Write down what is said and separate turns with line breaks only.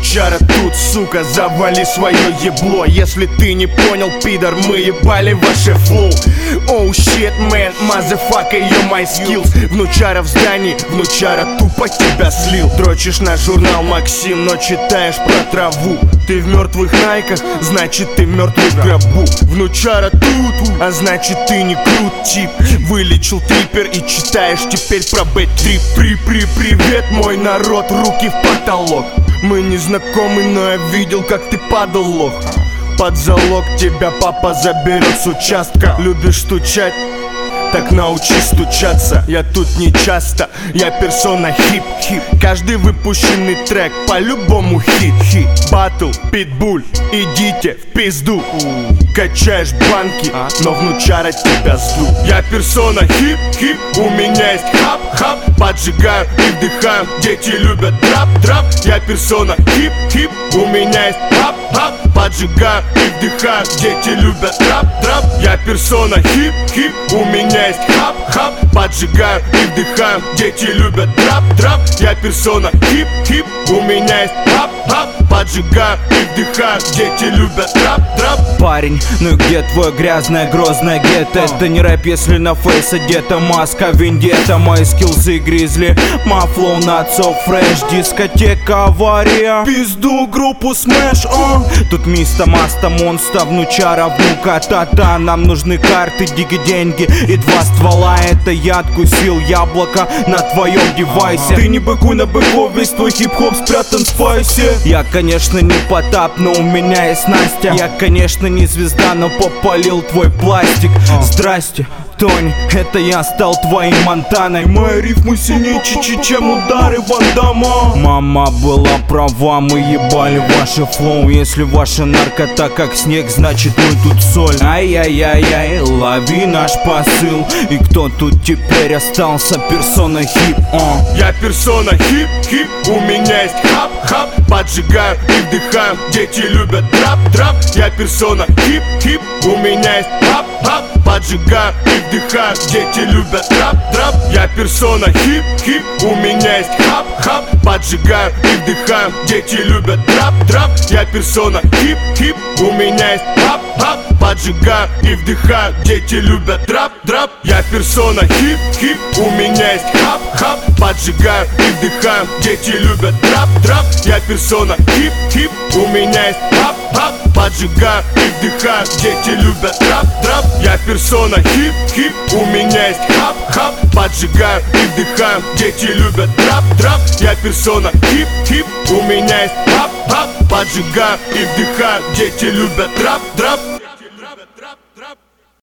Внучара тут, сука, завали свое ебло. Если ты не понял, пидор, мы ебали ваше флоу. Оу, shit, man, motherfucker, you my skills. Внучара в здании, внучара тупо тебя слил. Дрочишь на журнал Максим, но читаешь про траву. Ты в мертвых найках, значит ты мертвый в гробу. Внучара тут, а значит ты не крут тип. Вылечил трипер и читаешь теперь про бэт-трип. Привет, мой народ, руки в потолок. Мы не знакомы, но я видел, как ты падал, лох. Под залог тебя папа заберет с участка. Любишь стучать? Так научись стучаться. Я тут не часто, я персона хип-хип. Каждый выпущенный трек по-любому хит-хит. Батл, питбуль, идите в пизду. Качаешь банки, но внучара тебя сдул. Я персона хип-хип, у меня есть хап-хап. Поджигаю и вдыхаю, дети любят драп-драп. Я персона хип-хип, у меня есть хап-хап. Поджигаю и вдыхаю, дети любят драп-драп. Я персона хип-хип, у меня есть хап-хап. Поджигаю и вдыхаю, дети любят драп-драп. Я персона хип-хип, у меня есть хап-хап. Поджигаю и вдыхаю, дети любят драп-драп.
Парень, ну и где твой грязная грозная гетто? Это не рэп, если на фейс одета маска вендетта. Мои скиллзы гризли, my flow not so fresh. Дискотека авария, пизду группу смэш. Тут миста маста монста, внучара внука тата. Нам нужны карты, диги, деньги и два ствола. Это я откусил яблоко на твоем девайсе. Ты не быкуй на быков, весь твой хип-хоп спрятан в спайсе. Я, конечно, не Потап, но у меня есть Настя. Я, конечно, не звезда, но попалил твой пластик. Здрасте, Тони, это я стал твоей Монтаной. Мои рифмы сильнее, чем удары Ван Дамма. Мама была права, мы ебали ваше флоу. Если ваша наркота как снег, значит мы тут соль. Ай-яй-яй-яй, лови наш посыл. И кто тут теперь остался? Персона хип.
Я персона хип-хип, у меня есть хап-хап. Поджигаю и вдыхаю, дети любят драп-драп. Я персона хип-хип, у меня есть хап-хап. Поджигаю и вдыхаю, дети любят драп-драп. Я персона хип-хип, у меня есть хап-хап. Поджигаю и вдыхаю, дети любят драп-драп. Я персона хип-хип, у меня есть хап-хап. Поджигаю и вдыхаю, дети любят драп-драп. Я персона хип-хип, у меня есть хап-хап. Поджигаю и вдыхаю, дети любят драп-драп. Я персона хип-хип, у меня есть хап-хап. Поджигаю и вдыхаю, дети любят драп-драп. Я персона хип-хип, у меня есть хап-хап. Поджигаю и вдыхаю, дети любят драп-драп. Я персона хип-хип, у меня есть хап-хап. Поджигаю и вдыхаю, дети любят драп-драп.